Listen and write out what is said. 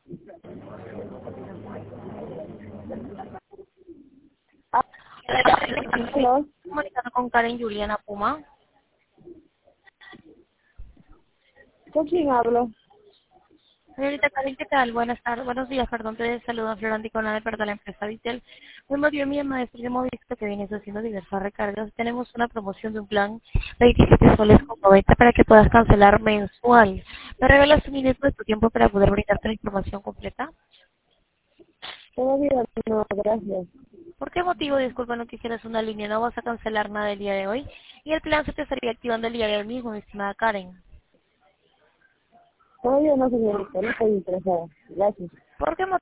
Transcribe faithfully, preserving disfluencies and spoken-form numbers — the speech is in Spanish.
Ah, hello. Comunicando con Karen Juliana Puma. ¿Con quién hablo? Señorita Karen, ¿qué tal? Buenas tardes, buenos días, perdón, te saluda Florante con la de la empresa Vitel. El motivo de mi llamada es porque hemos visto que vienes haciendo diversas recargas. Tenemos una promoción de un plan de veintisiete soles con noventa para que puedas cancelar mensual. ¿Me regalas un minuto de tu tiempo para poder brindarte la información completa? Todavía no, gracias. ¿Por qué motivo, disculpa, no quisieras una línea? No vas a cancelar nada el día de hoy y el plan se te estaría activando el día de hoy mismo, mi estimada Karen. Todavía no, señorita, no estoy interesada. Gracias. ¿Por qué motivo?